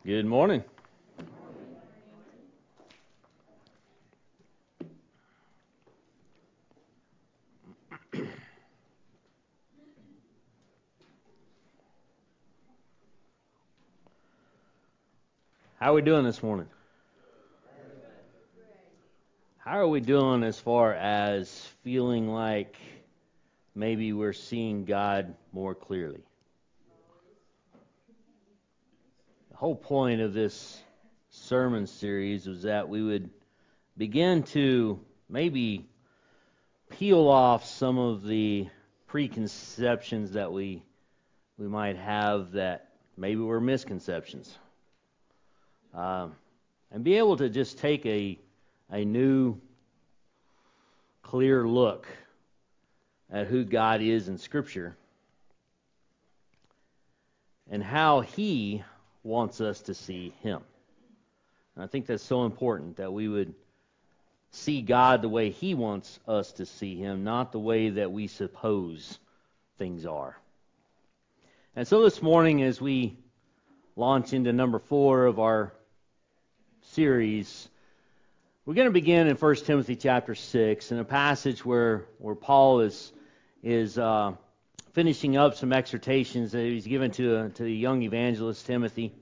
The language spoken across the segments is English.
Good morning. How are we doing this morning? How are we doing as far as feeling like maybe we're seeing God more clearly? The whole point of this sermon series was that we would begin to maybe peel off some of the preconceptions that we might have that maybe were misconceptions. And be able to just take a new, clear look at who God is in Scripture and how He wants us to see Him. And I think that's so important that we would see God the way He wants us to see Him, not the way that we suppose things are. And so this morning, as we launch into number 4 of our series, we're going to begin in 1 Timothy chapter 6 in a passage where Paul is finishing up some exhortations that he's given to the young evangelist Timothy.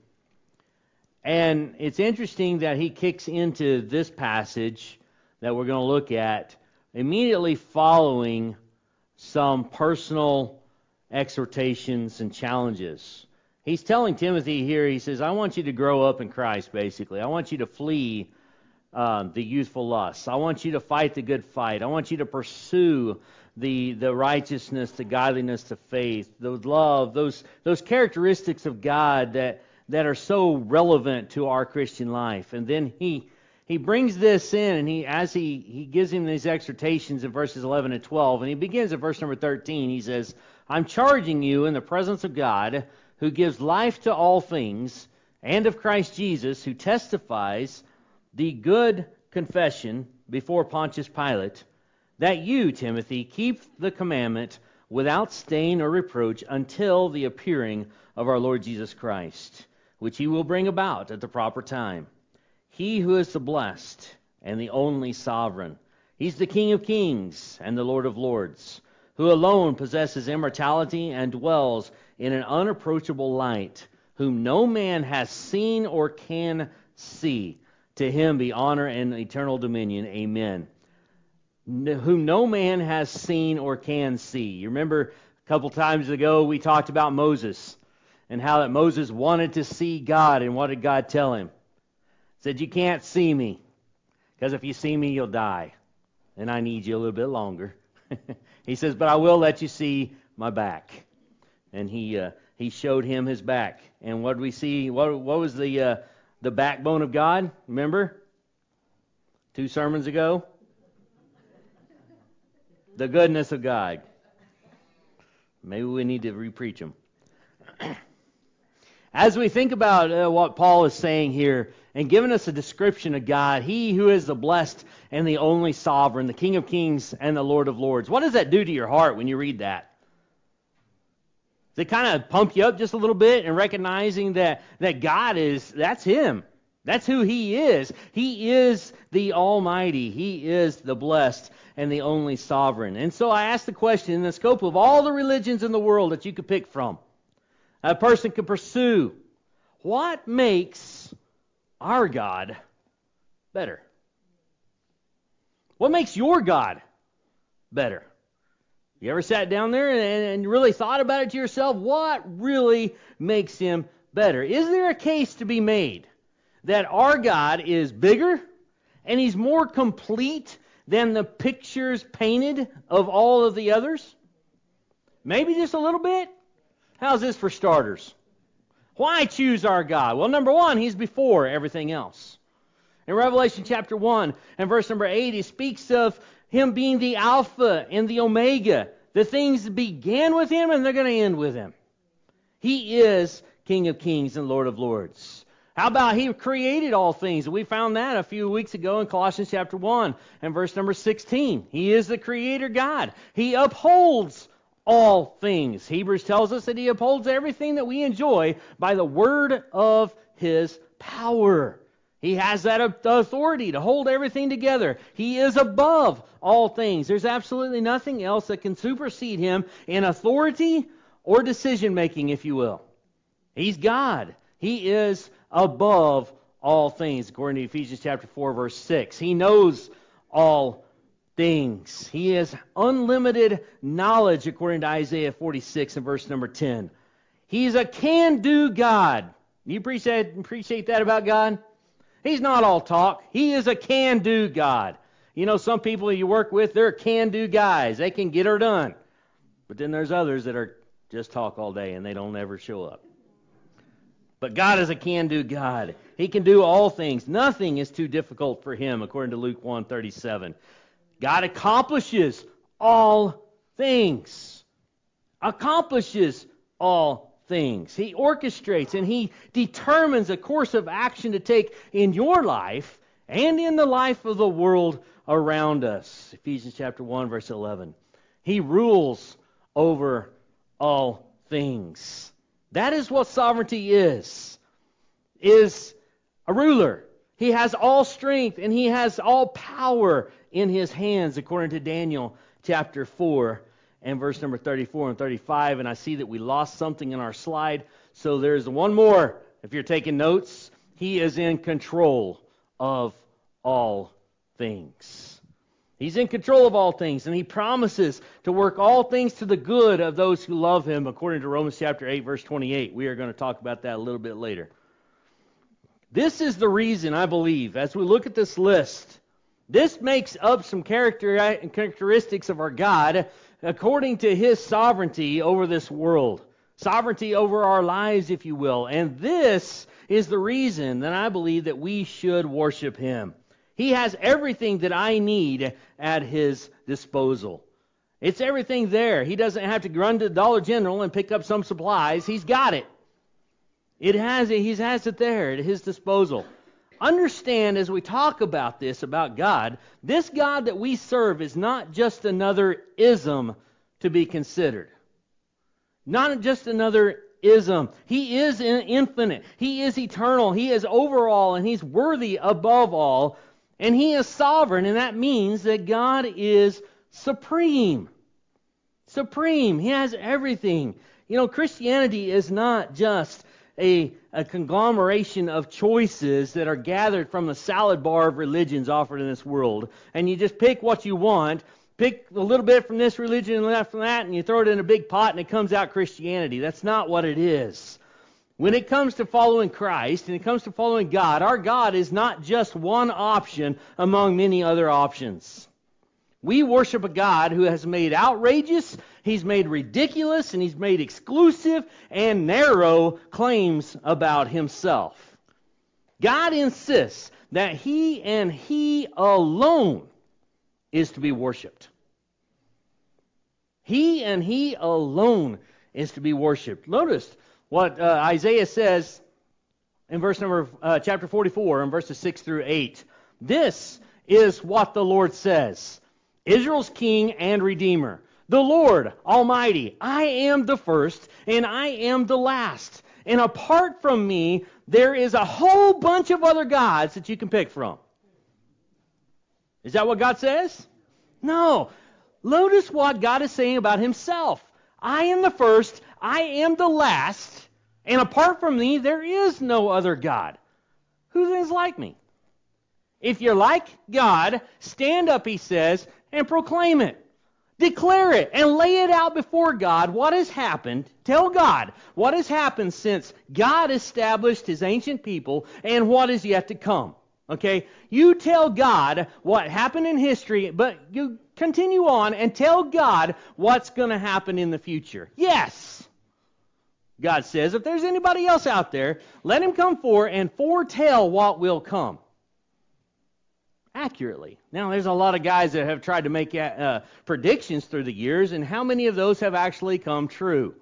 And it's interesting that he kicks into this passage that we're going to look at immediately following some personal exhortations and challenges. He's telling Timothy here, he says, I want you to grow up in Christ, basically. I want you to flee the youthful lusts. I want you to fight the good fight. I want you to pursue the righteousness, the godliness, the faith, the love, those characteristics of God that are so relevant to our Christian life. And then he brings this in, and as he gives him these exhortations in verses 11 and 12, and he begins at verse number 13, he says, I'm charging you in the presence of God, who gives life to all things, and of Christ Jesus, who testifies the good confession before Pontius Pilate, that you, Timothy, keep the commandment without stain or reproach until the appearing of our Lord Jesus Christ, which He will bring about at the proper time. He who is the blessed and the only sovereign. He's the King of kings and the Lord of lords, who alone possesses immortality and dwells in an unapproachable light, whom no man has seen or can see. To Him be honor and eternal dominion. Amen. Whom no man has seen or can see. You remember a couple times ago we talked about Moses and how that Moses wanted to see God, and what did God tell him? He said, you can't see me, because if you see me, you'll die, and I need you a little bit longer. He says, but I will let you see my back. And he showed him his back. And what did we see? What was the backbone of God? Remember? 2 sermons ago? The goodness of God. Maybe we need to repreach them. As we think about what Paul is saying here and giving us a description of God, He who is the blessed and the only sovereign, the King of kings and the Lord of lords. What does that do to your heart when you read that? Does it kind of pump you up just a little bit in recognizing that God that's Him. That's who He is. He is the Almighty. He is the blessed and the only sovereign. And so I ask the question, in the scope of all the religions in the world that you could pick from, a person could pursue, what makes our God better? What makes your God better? You ever sat down there and really thought about it to yourself? What really makes Him better? Is there a case to be made that our God is bigger and He's more complete than the pictures painted of all of the others? Maybe just a little bit? How's this for starters? Why choose our God? Well, number one, He's before everything else. In Revelation chapter 1 and verse number 8, He speaks of Him being the Alpha and the Omega. The things began with Him and they're going to end with Him. He is King of kings and Lord of lords. How about He created all things? We found that a few weeks ago in Colossians chapter 1 and verse number 16. He is the Creator God. He upholds all things. Hebrews tells us that he upholds everything that we enjoy by the word of his power. He has that authority to hold everything together. He is above all things. There's absolutely nothing else that can supersede him in authority or decision making, if you will. He's God. He is above all things, according to Ephesians chapter 4, verse 6. He knows all things. He has unlimited knowledge, according to Isaiah 46 and verse number 10. He's a can-do God. You appreciate that about God? He's not all talk. He is a can-do God. You know, some people you work with, they're can-do guys. They can get her done. But then there's others that are just talk all day and they don't ever show up. But God is a can-do God. He can do all things. Nothing is too difficult for him, according to Luke 1:37. God accomplishes all things. Accomplishes all things. He orchestrates and he determines a course of action to take in your life and in the life of the world around us. Ephesians chapter 1, verse 11. He rules over all things. That is what sovereignty is a ruler. He has all strength and he has all power in his hands, according to Daniel chapter 4 and verse number 34 and 35. And I see that we lost something in our slide, so there's one more. If you're taking notes, he is in control of all things. He's in control of all things, and he promises to work all things to the good of those who love him, according to Romans chapter 8, verse 28. We are going to talk about that a little bit later. This is the reason, I believe, as we look at this list, this makes up some characteristics of our God according to his sovereignty over this world. Sovereignty over our lives, if you will. And this is the reason that I believe that we should worship him. He has everything that I need at his disposal. It's everything there. He doesn't have to run to Dollar General and pick up some supplies. He's got it. He has it there at his disposal. Understand, as we talk about this, about God, this God that we serve is not just another ism to be considered. Not just another ism. He is infinite. He is eternal. He is over all, and he's worthy above all. And he is sovereign, and that means that God is supreme. Supreme. He has everything. You know, Christianity is not just a conglomeration of choices that are gathered from the salad bar of religions offered in this world. And you just pick what you want, pick a little bit from this religion and left from that, and you throw it in a big pot and it comes out Christianity. That's not what it is. When it comes to following Christ and it comes to following God, our God is not just one option among many other options. We worship a God who has made outrageous, he's made ridiculous, and he's made exclusive and narrow claims about himself. God insists that he and he alone is to be worshiped. He and he alone is to be worshiped. Notice what Isaiah says in verse number chapter 44 and verses 6 through 8. This is what the Lord says. Israel's King and Redeemer, the Lord Almighty. I am the first and I am the last. And apart from me, there is a whole bunch of other gods that you can pick from. Is that what God says? No. Notice what God is saying about himself. I am the first, I am the last, and apart from me, there is no other God. Who is like me? If you're like God, stand up, he says, and proclaim it. Declare it and lay it out before God what has happened. Tell God what has happened since God established his ancient people and what is yet to come. Okay? You tell God what happened in history, but you continue on and tell God what's going to happen in the future. Yes, God says, if there's anybody else out there, let him come forward and foretell what will come. Accurately. Now, there's a lot of guys that have tried to make predictions through the years, and how many of those have actually come true?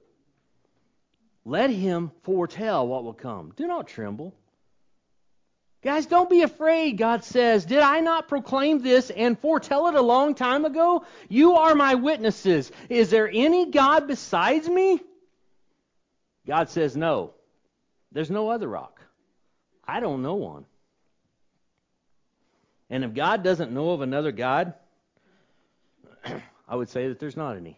Let him foretell what will come. Do not tremble. Guys, don't be afraid, God says. Did I not proclaim this and foretell it a long time ago? You are my witnesses. Is there any God besides me? God says, no. There's no other rock. I don't know one. And if God doesn't know of another God, I would say that there's not any.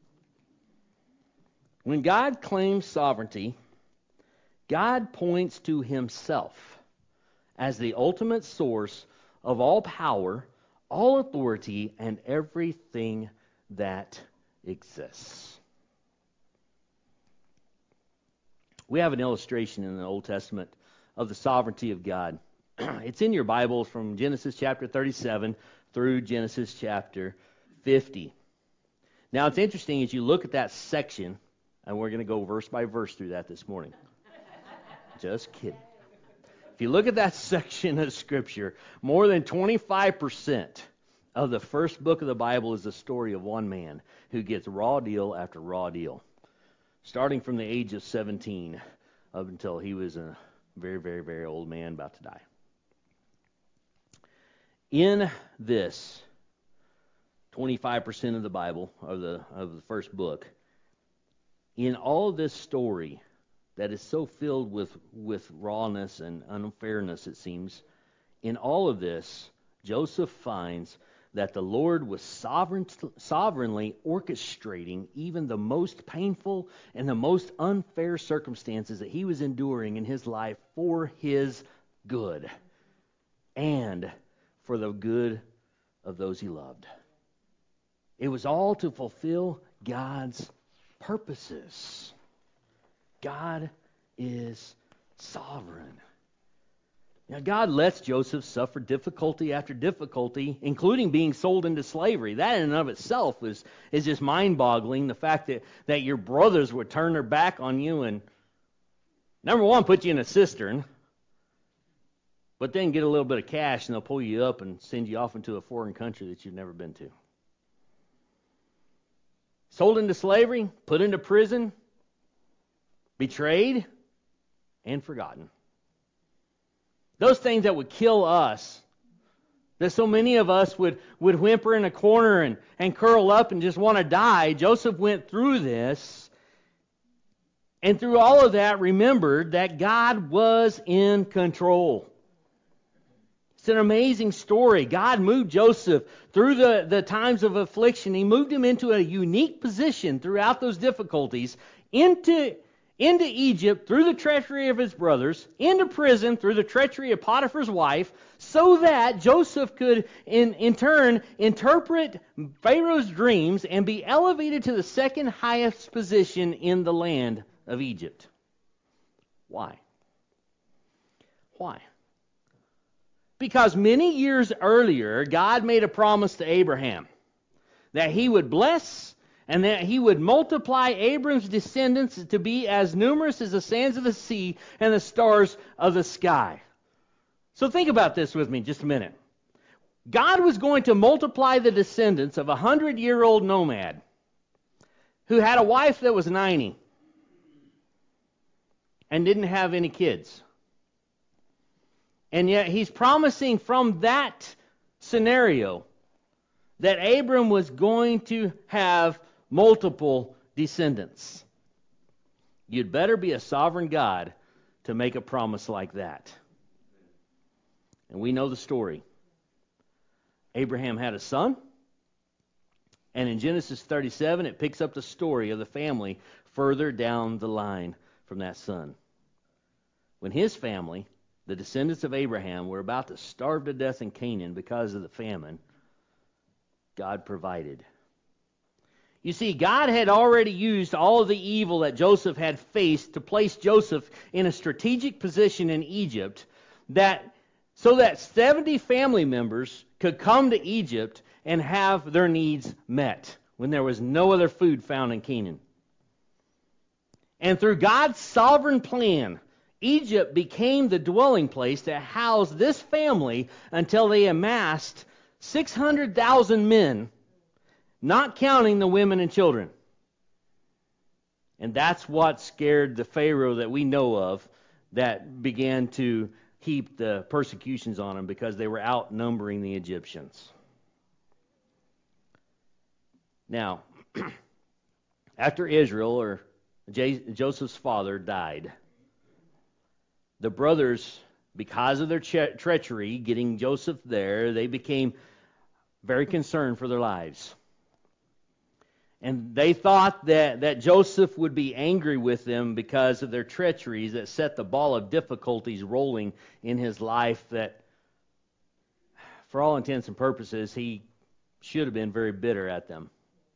When God claims sovereignty, God points to himself as the ultimate source of all power, all authority, and everything that exists. We have an illustration in the Old Testament of the sovereignty of God. It's in your Bible from Genesis chapter 37 through Genesis chapter 50. Now, it's interesting as you look at that section, and we're going to go verse by verse through that this morning. Just kidding. If you look at that section of Scripture, more than 25% of the first book of the Bible is the story of one man who gets raw deal after raw deal, starting from the age of 17 up until he was a very, very, very old man about to die. In this 25% of the Bible, of the first book, in all this story that is so filled with rawness and unfairness, it seems, in all of this, Joseph finds that the Lord was sovereignly orchestrating even the most painful and the most unfair circumstances that he was enduring in his life for his good and for the good of those he loved. It was all to fulfill God's purposes. God is sovereign. Now, God lets Joseph suffer difficulty after difficulty, including being sold into slavery. That in and of itself is just mind-boggling, the fact that your brothers would turn their back on you and, number one, put you in a cistern, but then get a little bit of cash and they'll pull you up and send you off into a foreign country that you've never been to. Sold into slavery, put into prison, betrayed, and forgotten. Those things that would kill us, that so many of us would whimper in a corner and curl up and just want to die. Joseph went through this, and through all of that remembered that God was in control. It's an amazing story. God moved Joseph through the times of affliction. He moved him into a unique position throughout those difficulties, into Egypt through the treachery of his brothers, into prison through the treachery of Potiphar's wife, so that Joseph could in turn interpret Pharaoh's dreams and be elevated to the second highest position in the land of Egypt. Why? Why? Because many years earlier, God made a promise to Abraham that he would bless and that he would multiply Abram's descendants to be as numerous as the sands of the sea and the stars of the sky. So think about this with me just a minute. God was going to multiply the descendants of a 100-year-old nomad who had a wife that was 90 and didn't have any kids. And yet he's promising from that scenario that Abram was going to have multiple descendants. You'd better be a sovereign God to make a promise like that. And we know the story. Abraham had a son, and in Genesis 37 it picks up the story of the family further down the line from that son. When his family, the descendants of Abraham, were about to starve to death in Canaan because of the famine, God provided. You see, God had already used all of the evil that Joseph had faced to place Joseph in a strategic position in Egypt so that 70 family members could come to Egypt and have their needs met when there was no other food found in Canaan. And through God's sovereign plan, Egypt became the dwelling place to house this family until they amassed 600,000 men, not counting the women and children. And that's what scared the Pharaoh that we know of that began to heaped the persecutions on them because they were outnumbering the Egyptians. Now, after Israel, or Joseph's father, died, the brothers, because of their treachery, getting Joseph there, they became very concerned for their lives. And they thought that Joseph would be angry with them because of their treacheries that set the ball of difficulties rolling in his life, that for all intents and purposes, he should have been very bitter at them.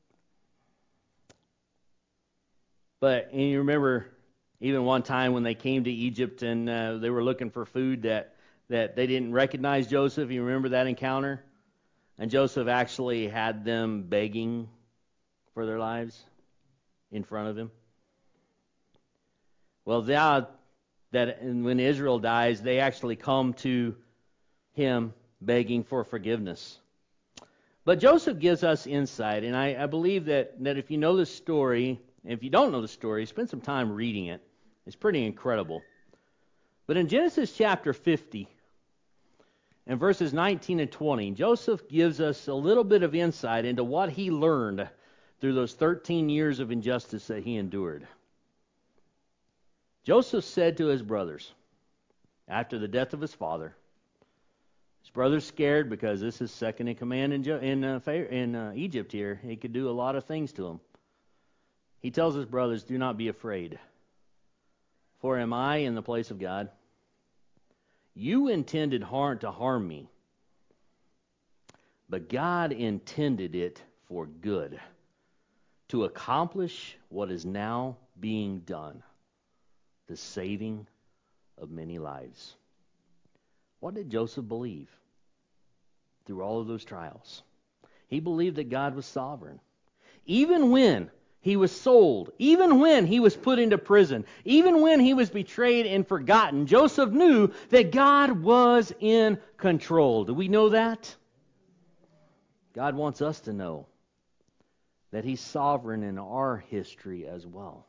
And you remember even one time when they came to Egypt and they were looking for food that they didn't recognize Joseph. You remember that encounter? And Joseph actually had them begging for their lives in front of him. Well, now that when Israel dies, they actually come to him begging for forgiveness. But Joseph gives us insight, and I believe that if you know the story, and if you don't know the story, spend some time reading it. It's pretty incredible. But in Genesis chapter 50, and verses 19 and 20, Joseph gives us a little bit of insight into what he learned through those 13 years of injustice that he endured. Joseph said to his brothers, after the death of his father, his brothers scared because this is second in command in Egypt here. He could do a lot of things to them. He tells his brothers, do not be afraid, for am I in the place of God? You intended to harm me, but God intended it for good, to accomplish what is now being done, the saving of many lives. What did Joseph believe through all of those trials? He believed that God was sovereign. Even when he was sold, even when he was put into prison, even when he was betrayed and forgotten, Joseph knew that God was in control. Do we know that? God wants us to know that he's sovereign in our history as well.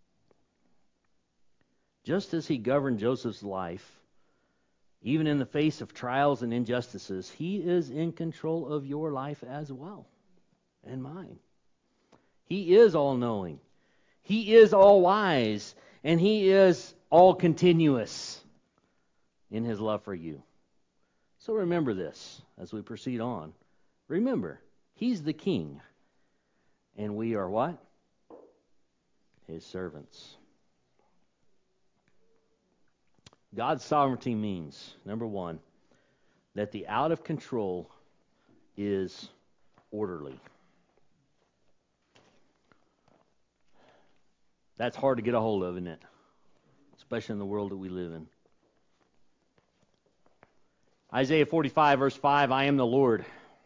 Just as he governed Joseph's life, even in the face of trials and injustices, he is in control of your life as well, and mine. He is all-knowing. He is all-wise, and he is all-continuous in his love for you. So remember this as we proceed on. Remember, he's the king, and we are what? His servants. God's sovereignty means, number one, that the out of control is orderly. That's hard to get a hold of, isn't it? Especially in the world that we live in. Isaiah 45, verse 5, I am the Lord,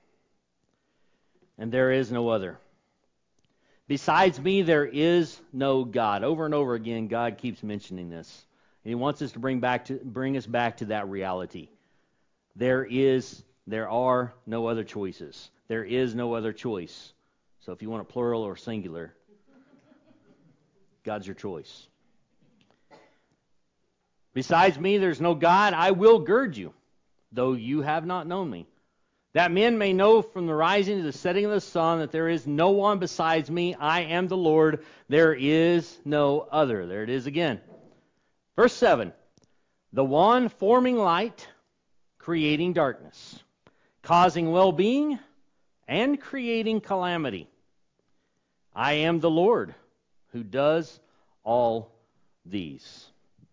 and there is no other. Besides me, there is no God. Over and over again, God keeps mentioning this. And he wants us to bring us back to that reality. There are no other choices. There is no other choice. So if you want a plural or singular, God's your choice. Besides me, there's no God. I will gird you, though you have not known me. That men may know from the rising to the setting of the sun that there is no one besides me. I am the Lord. There is no other. There it is again. Verse 7, the one forming light, creating darkness, causing well-being, and creating calamity. I am the Lord who does all these.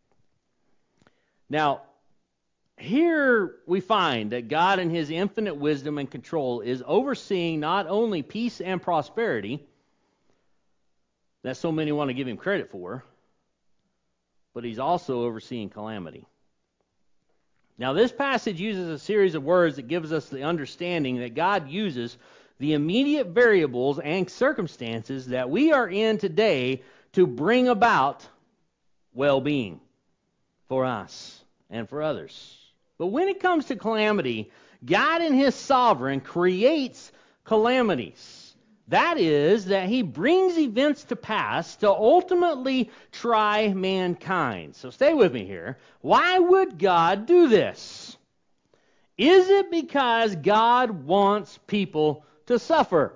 Now, here we find that God in his infinite wisdom and control is overseeing not only peace and prosperity that so many want to give him credit for, but he's also overseeing calamity. Now, this passage uses a series of words that gives us the understanding that God uses the immediate variables and circumstances that we are in today to bring about well-being for us and for others. But when it comes to calamity, God in his sovereign creates calamities That is, that he brings events to pass to ultimately try mankind. So stay with me here. Why would God do this? Is it because God wants people to suffer?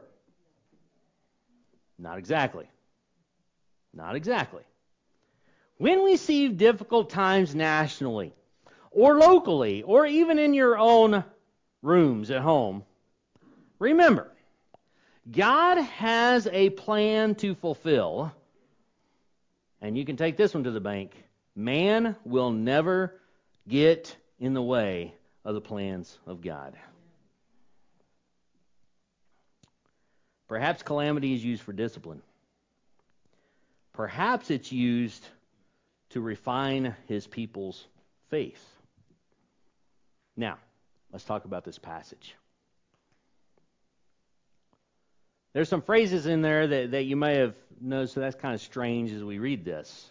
Not exactly. Not exactly. When we see difficult times nationally, or locally, or even in your own rooms at home, remember, God has a plan to fulfill, and you can take this one to the bank. Man will never get in the way of the plans of God. Perhaps calamity is used for discipline. Perhaps it's used to refine his people's faith. Now, let's talk about this passage. There's some phrases in there that you may have noticed, so that's kind of strange as we read this.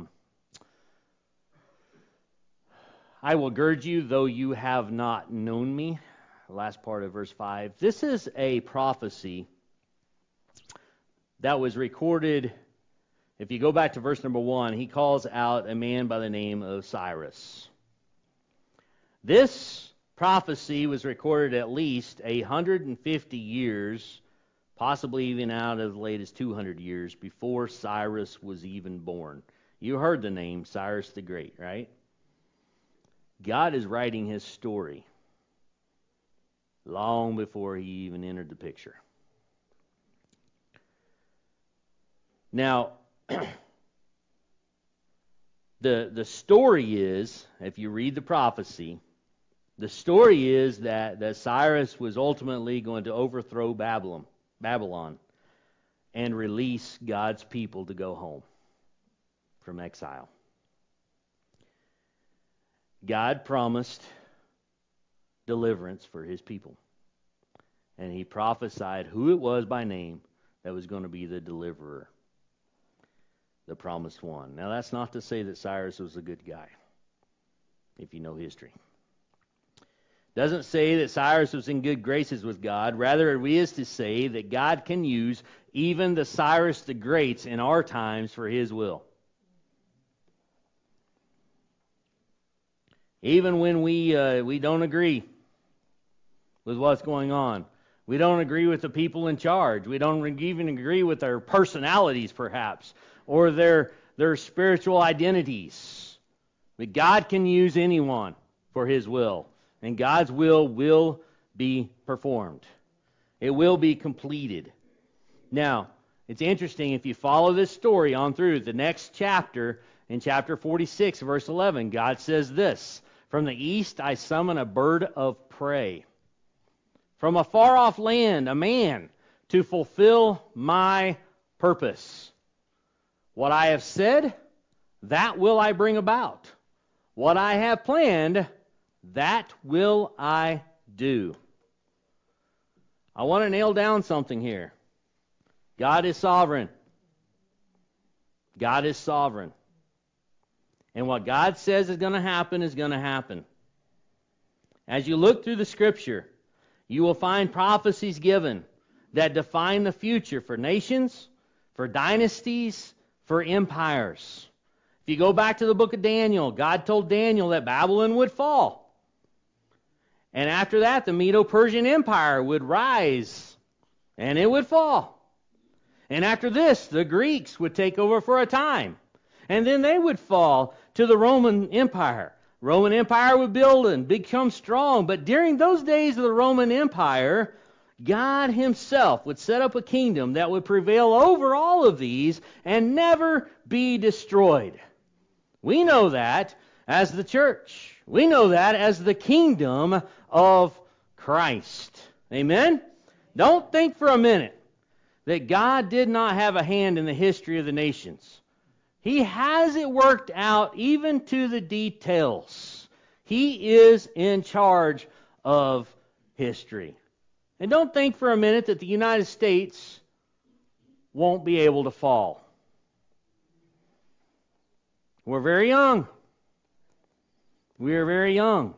I will gird you, though you have not known me. The last part of verse 5. This is a prophecy that was recorded. If you go back to verse number 1, he calls out a man by the name of Cyrus. This prophecy was recorded at least 150 years, possibly even out as late as 200 years before Cyrus was even born. You heard the name Cyrus the Great, right? God is writing his story long before he even entered the picture. Now, the story is, if you read the prophecy, the story is that Cyrus was ultimately going to overthrow Babylon and release God's people to go home from exile. God promised deliverance for his people. And he prophesied who it was by name that was going to be the deliverer, the promised one. Now, that's not to say that Cyrus was a good guy, if you know history. Doesn't say that Cyrus was in good graces with God. Rather, it is to say that God can use even the Cyrus the Greats in our times for his will. Even when we don't agree with what's going on. We don't agree with the people in charge. We don't even agree with their personalities, perhaps, or their spiritual identities. But God can use anyone for his will. And God's will be performed. It will be completed. Now, it's interesting, if you follow this story on through the next chapter, in chapter 46, verse 11, God says this, "From the east I summon a bird of prey. From a far-off land, a man, to fulfill my purpose. What I have said, that will I bring about. What I have planned, that will I do." I want to nail down something here. God is sovereign. God is sovereign. And what God says is going to happen is going to happen. As you look through the Scripture, you will find prophecies given that define the future for nations, for dynasties, for empires. If you go back to the book of Daniel, God told Daniel that Babylon would fall. And after that, the Medo-Persian Empire would rise, and it would fall. And after this, the Greeks would take over for a time, and then they would fall to the Roman Empire. Roman Empire would build and become strong, but during those days of the Roman Empire, God himself would set up a kingdom that would prevail over all of these and never be destroyed. We know that as the church. We know that as the kingdom of Christ. Amen? Don't think for a minute that God did not have a hand in the history of the nations. He has it worked out even to the details. He is in charge of history. And don't think for a minute that the United States won't be able to fall. We're very young. We are very young.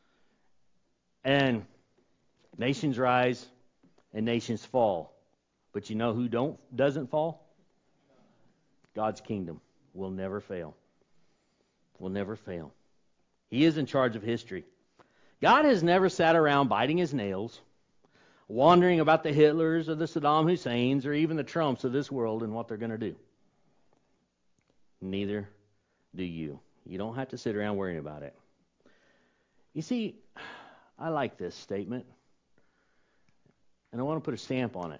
And nations rise and nations fall. But you know who doesn't fall? God's kingdom will never fail. Will never fail. He is in charge of history. God has never sat around biting his nails, wondering about the Hitlers or the Saddam Husseins or even the Trumps of this world and what they're going to do. Neither do you. You don't have to sit around worrying about it. You see, I like this statement, and I want to put a stamp on it.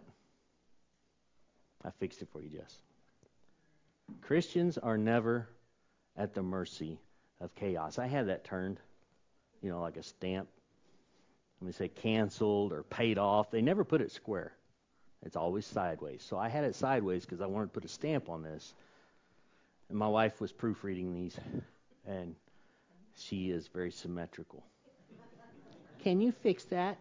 I fixed it for you, Jess. Christians are never at the mercy of chaos. I had that turned, like a stamp. Let me say canceled or paid off. They never put it square. It's always sideways. So I had it sideways because I wanted to put a stamp on this. And my wife was proofreading these, and she is very symmetrical. Can you fix that?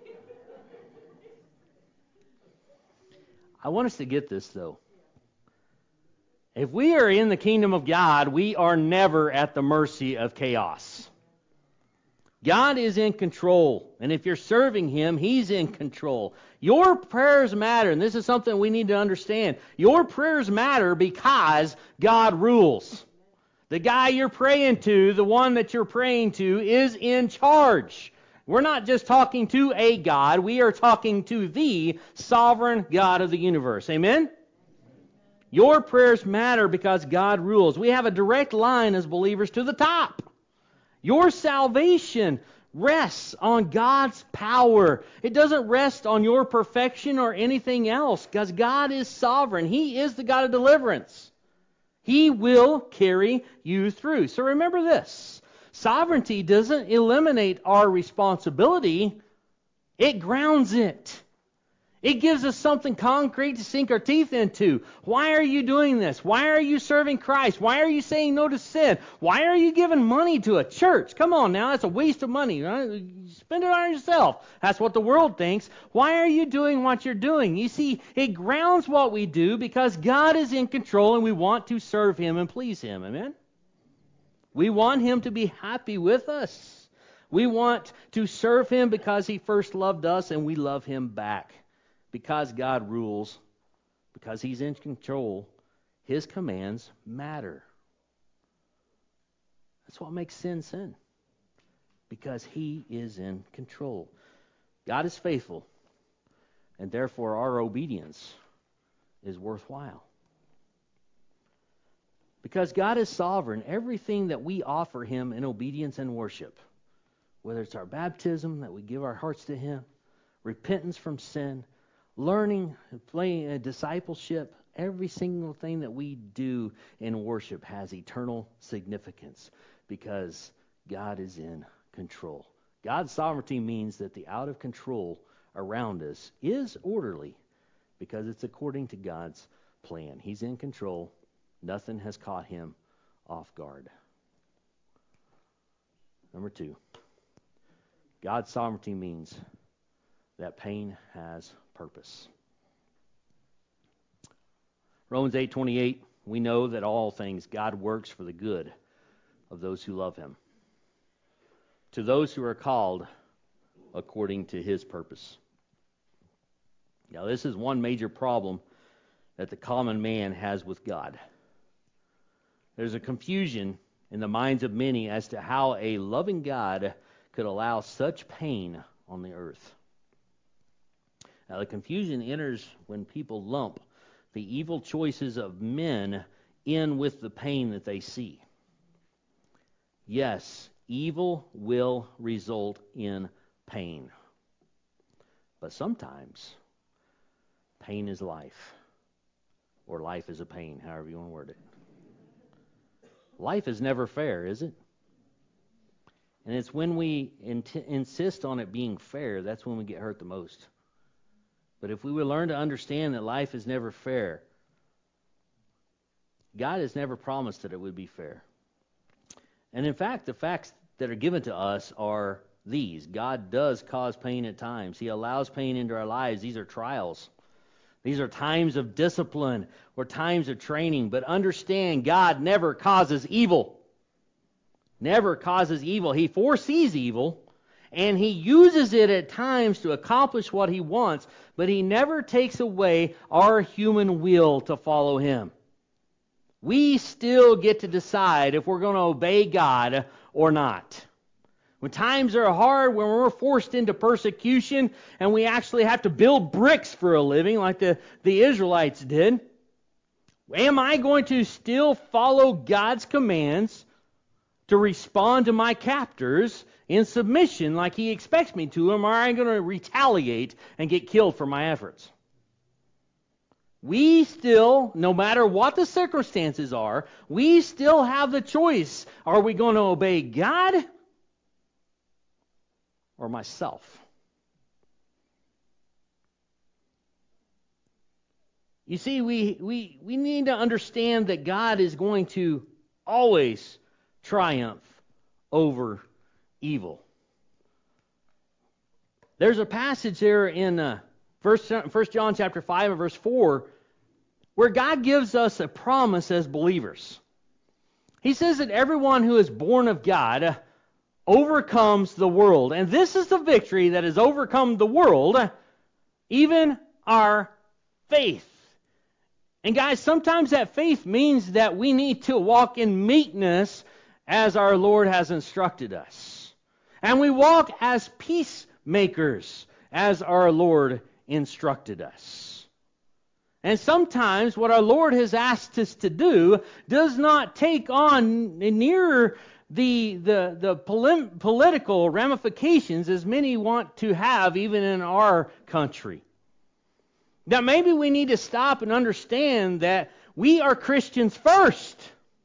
I want us to get this, though. If we are in the kingdom of God, we are never at the mercy of chaos. God is in control, and if you're serving him, he's in control. Your prayers matter, and this is something we need to understand. Your prayers matter because God rules. The guy you're praying to, the one that you're praying to, is in charge. We're not just talking to a God, we are talking to the sovereign God of the universe. Amen? Your prayers matter because God rules. We have a direct line as believers to the top. Your salvation rests on God's power. It doesn't rest on your perfection or anything else because God is sovereign. He is the God of deliverance. He will carry you through. So remember this. Sovereignty doesn't eliminate our responsibility. It grounds it. It gives us something concrete to sink our teeth into. Why are you doing this? Why are you serving Christ? Why are you saying no to sin? Why are you giving money to a church? Come on now, that's a waste of money. Spend it on yourself. That's what the world thinks. Why are you doing what you're doing? You see, it grounds what we do because God is in control and we want to serve him and please him. Amen? We want him to be happy with us. We want to serve him because he first loved us and we love him back. Because God rules, because he's in control, his commands matter. That's what makes sin. Because he is in control. God is faithful, and therefore our obedience is worthwhile. Because God is sovereign, everything that we offer him in obedience and worship, whether it's our baptism, that we give our hearts to him, repentance from sin, learning, playing discipleship, every single thing that we do in worship has eternal significance because God is in control. God's sovereignty means that the out of control around us is orderly because it's according to God's plan. He's in control. Nothing has caught him off guard. Number 2, God's sovereignty means that pain has purpose. Romans 8:28, we know that all things God works for the good of those who love him, to those who are called according to his purpose. Now, this is one major problem that the common man has with God. There's a confusion in the minds of many as to how a loving God could allow such pain on the earth. Now, the confusion enters when people lump the evil choices of men in with the pain that they see. Yes, evil will result in pain. But sometimes, pain is life. Or life is a pain, however you want to word it. Life is never fair, is it? And it's when we insist on it being fair, that's when we get hurt the most. But if we would learn to understand that life is never fair, God has never promised that it would be fair. And in fact, the facts that are given to us are these. God does cause pain at times. He allows pain into our lives. These are trials. These are times of discipline or times of training. But understand, God never causes evil. Never causes evil. He foresees evil, and He uses it at times to accomplish what He wants, but He never takes away our human will to follow Him. We still get to decide if we're going to obey God or not. When times are hard, when we're forced into persecution, and we actually have to build bricks for a living like the Israelites did, am I going to still follow God's commands to respond to my captors in submission like He expects me to, or am I going to retaliate and get killed for my efforts? We still, no matter what the circumstances are, we still have the choice. Are we going to obey God or myself? You see, we need to understand that God is going to always triumph over evil. There's a passage there in 1 John chapter 5 and verse 4 where God gives us a promise as believers. He says that everyone who is born of God overcomes the world. And this is the victory that has overcome the world, even our faith. And guys, sometimes that faith means that we need to walk in meekness as our Lord has instructed us. And we walk as peacemakers as our Lord instructed us. And sometimes what our Lord has asked us to do does not take on near the political ramifications as many want to have even in our country. Now maybe we need to stop and understand that we are Christians first.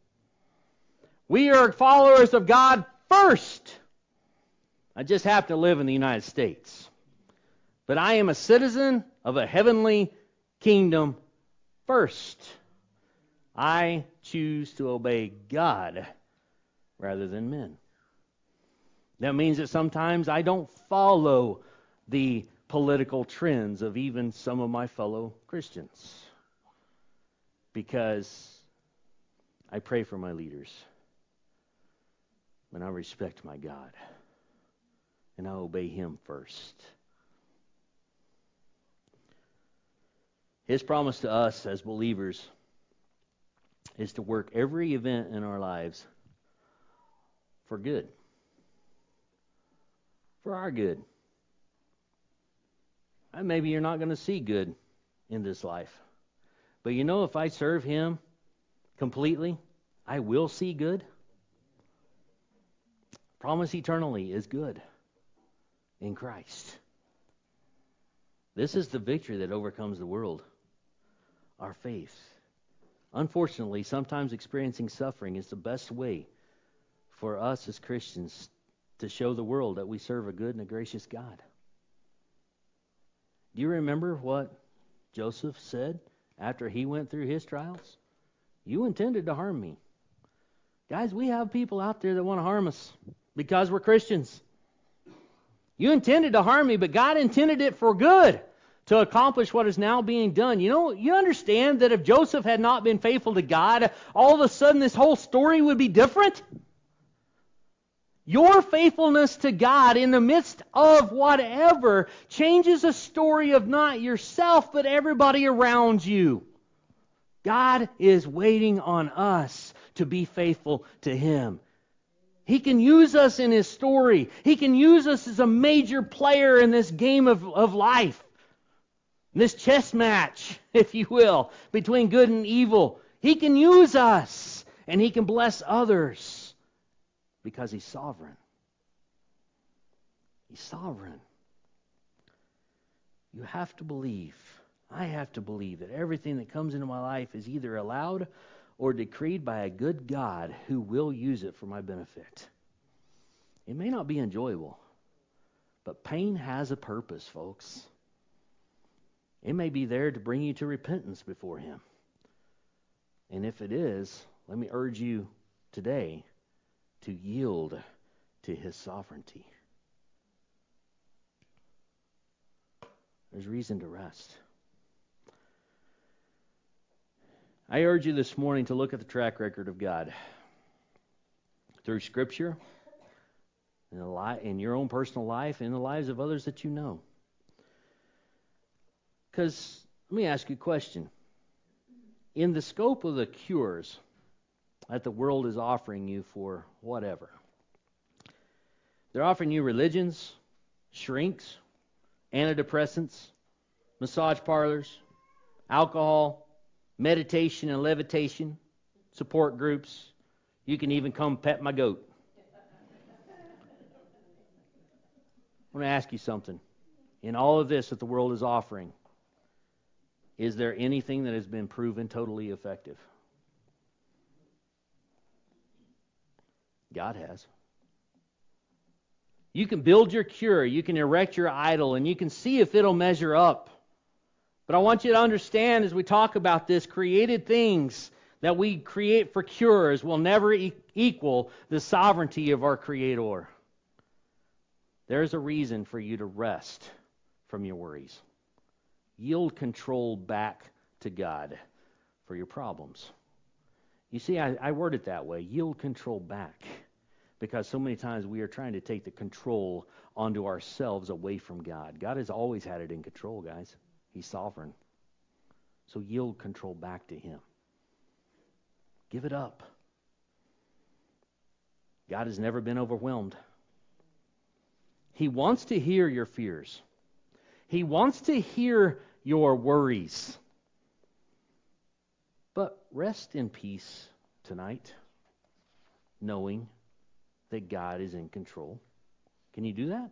We are followers of God first. I just happen to live in the United States. But I am a citizen of a heavenly kingdom first. I choose to obey God rather than men. That means that sometimes I don't follow the political trends of even some of my fellow Christians, because I pray for my leaders, and I respect my God, and I obey Him first. His promise to us as believers is to work every event in our lives for good, for our good. And maybe you're not going to see good in this life, but you know, if I serve Him completely, I will see good. Promise eternally is good in Christ. This is the victory that overcomes the world. Our faith. Unfortunately, sometimes experiencing suffering is the best way for us as Christians to show the world that we serve a good and a gracious God. Do you remember what Joseph said after he went through his trials? You intended to harm me. Guys, we have people out there that want to harm us because we're Christians. You intended to harm me, but God intended it for good, to accomplish what is now being done. You know, you understand that if Joseph had not been faithful to God, all of a sudden this whole story would be different? Your faithfulness to God in the midst of whatever changes a story of not yourself, but everybody around you. God is waiting on us to be faithful to Him. He can use us in His story. He can use us as a major player in this game of life. This chess match, if you will, between good and evil. He can use us, and He can bless others because He's sovereign. He's sovereign. You have to believe, I have to believe that everything that comes into my life is either allowed or decreed by a good God who will use it for my benefit. It may not be enjoyable, but pain has a purpose, folks. It may be there to bring you to repentance before Him. And if it is, let me urge you today to yield to His sovereignty. There's reason to rest. I urge you this morning to look at the track record of God through Scripture in your own personal life, in the lives of others that you know. Because, let me ask you a question. In the scope of the cures that the world is offering you for whatever, they're offering you religions, shrinks, antidepressants, massage parlors, alcohol, meditation and levitation, support groups. You can even come pet my goat. I want to ask you something. In all of this that the world is offering, is there anything that has been proven totally effective? God has. You can build your cure, you can erect your idol, and you can see if it'll measure up. But I want you to understand as we talk about this, created things that we create for cures will never equal the sovereignty of our Creator. There's a reason for you to rest from your worries. Yield control back to God for your problems. You see, I word it that way, yield control back. Because so many times we are trying to take the control onto ourselves away from God. God has always had it in control, guys. He's sovereign. So yield control back to Him. Give it up. God has never been overwhelmed. He wants to hear your fears. He wants to hear your worries. But rest in peace tonight, knowing that God is in control. Can you do that?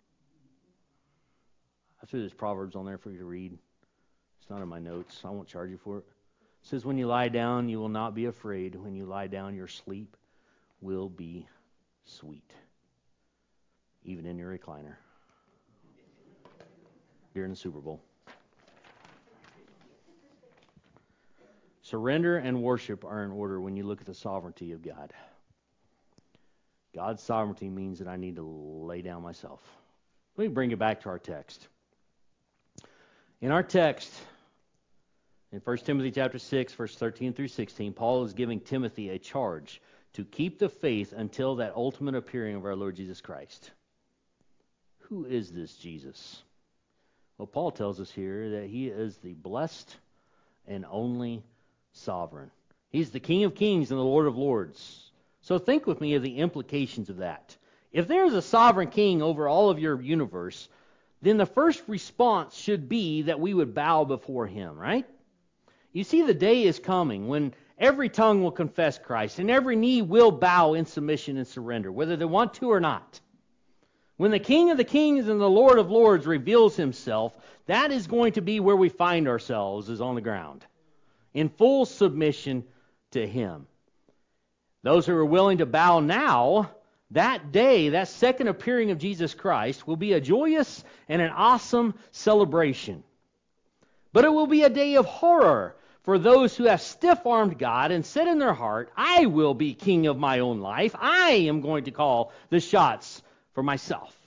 I threw this Proverbs on there for you to read. It's not in my notes. I won't charge you for it. It says, when you lie down, you will not be afraid. When you lie down, your sleep will be sweet. Even in your recliner. During the Super Bowl. Surrender and worship are in order when you look at the sovereignty of God. God's sovereignty means that I need to lay down myself. Let me bring it back to our text. In our text, in 1 Timothy chapter 6, verse 13 through 16, Paul is giving Timothy a charge to keep the faith until that ultimate appearing of our Lord Jesus Christ. Who is this Jesus? Well, Paul tells us here that He is the blessed and only sovereign. He's the King of kings and the Lord of lords. So think with me of the implications of that. If there is a sovereign king over all of your universe, then the first response should be that we would bow before Him, right? You see, the day is coming when every tongue will confess Christ and every knee will bow in submission and surrender, whether they want to or not. When the King of the kings and the Lord of lords reveals Himself, that is going to be where we find ourselves, is on the ground, in full submission to Him. Those who are willing to bow now, that day, that second appearing of Jesus Christ, will be a joyous and an awesome celebration. But it will be a day of horror for those who have stiff-armed God and said in their heart, I will be king of my own life. I am going to call the shots for myself.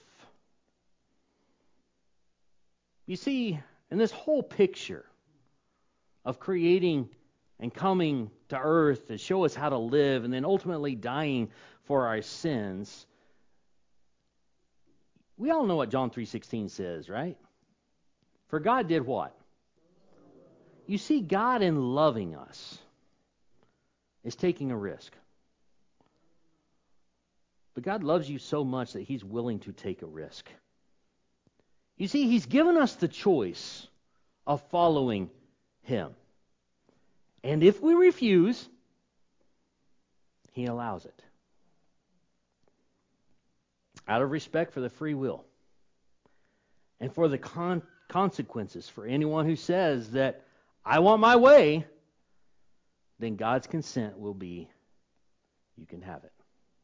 You see, in this whole picture of creating and coming to earth to show us how to live and then ultimately dying for our sins, we all know what John 3:16 says, right? For God did what? You see, God in loving us is taking a risk. But God loves you so much that He's willing to take a risk. You see, He's given us the choice of following Him. And if we refuse, He allows it. Out of respect for the free will. And for the consequences for anyone who says that I want my way, then God's consent will be, you can have it.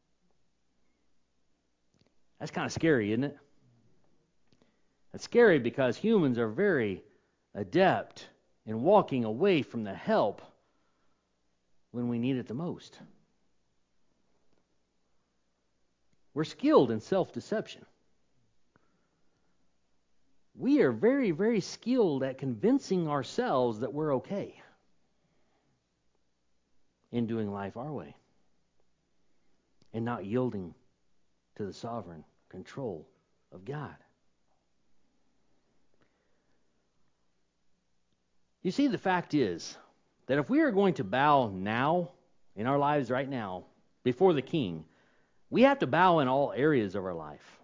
That's kind of scary, isn't it? It's scary because humans are very adept in walking away from the help when we need it the most. We're skilled in self-deception. We are very, very skilled at convincing ourselves that we're okay in doing life our way and not yielding to the sovereign control of God. You see, the fact is that if we are going to bow now, in our lives right now, before the King, we have to bow in all areas of our life.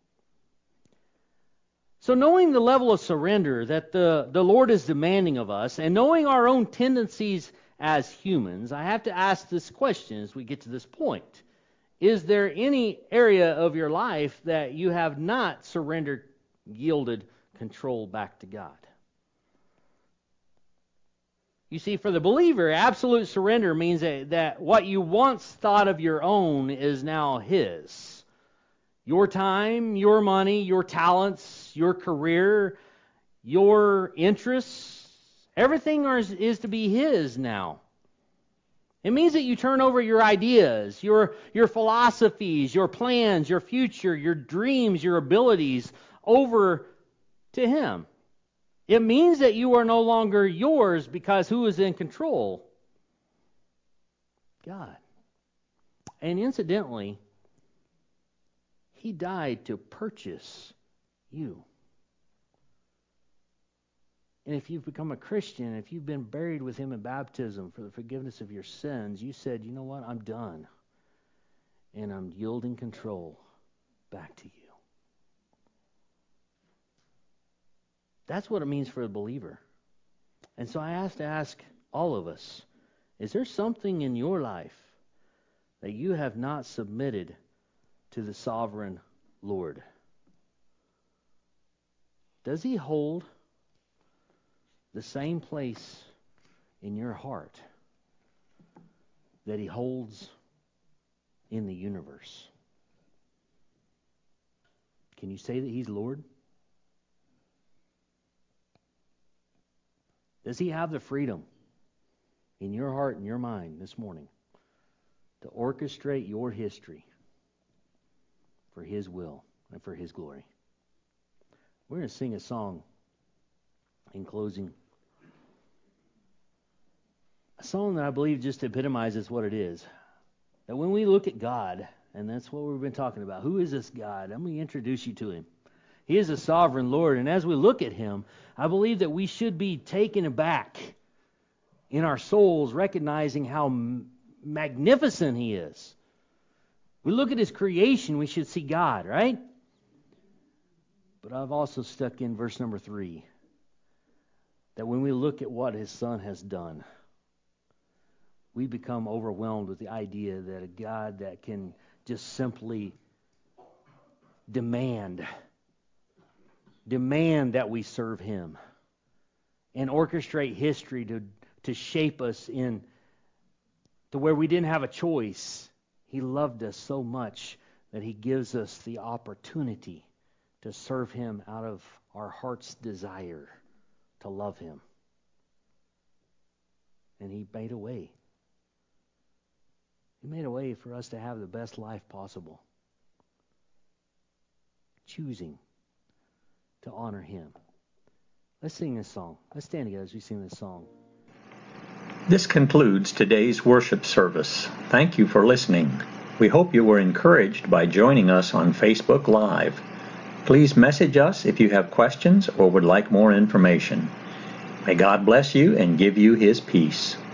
So knowing the level of surrender that the Lord is demanding of us, and knowing our own tendencies as humans, I have to ask this question as we get to this point. Is there any area of your life that you have not surrendered, yielded control back to God? You see, for the believer, absolute surrender means that what you once thought of your own is now His. Your time, your money, your talents, your career, your interests, everything is to be His now. It means that you turn over your ideas, your philosophies, your plans, your future, your dreams, your abilities over to Him. It means that you are no longer yours, because who is in control? God. And incidentally, He died to purchase you. And if you've become a Christian, if you've been buried with Him in baptism for the forgiveness of your sins, you said, you know what, I'm done. And I'm yielding control back to you. That's what it means for a believer. And so I have to ask all of us, is there something in your life that you have not submitted to the sovereign Lord? Does He hold the same place in your heart that He holds in the universe? Can you say that He's Lord? Does He have the freedom in your heart and your mind this morning to orchestrate your history for His will and for His glory? We're going to sing a song in closing. A song that I believe just epitomizes what it is. That when we look at God, and that's what we've been talking about, who is this God? Let me introduce you to Him. He is a sovereign Lord, and as we look at Him, I believe that we should be taken aback in our souls, recognizing how magnificent He is. We look at His creation, we should see God, right? But I've also stuck in verse number 3, that when we look at what His Son has done, we become overwhelmed with the idea that a God that can just simply demand that we serve Him and orchestrate history to shape us in to where we didn't have a choice. He loved us so much that He gives us the opportunity to serve Him out of our heart's desire to love Him. And He made a way. He made a way for us to have the best life possible, choosing to honor Him. Let's sing this song. Let's stand together as we sing this song. This concludes today's worship service. Thank you for listening. We hope you were encouraged by joining us on Facebook Live. Please message us if you have questions or would like more information. May God bless you and give you His peace.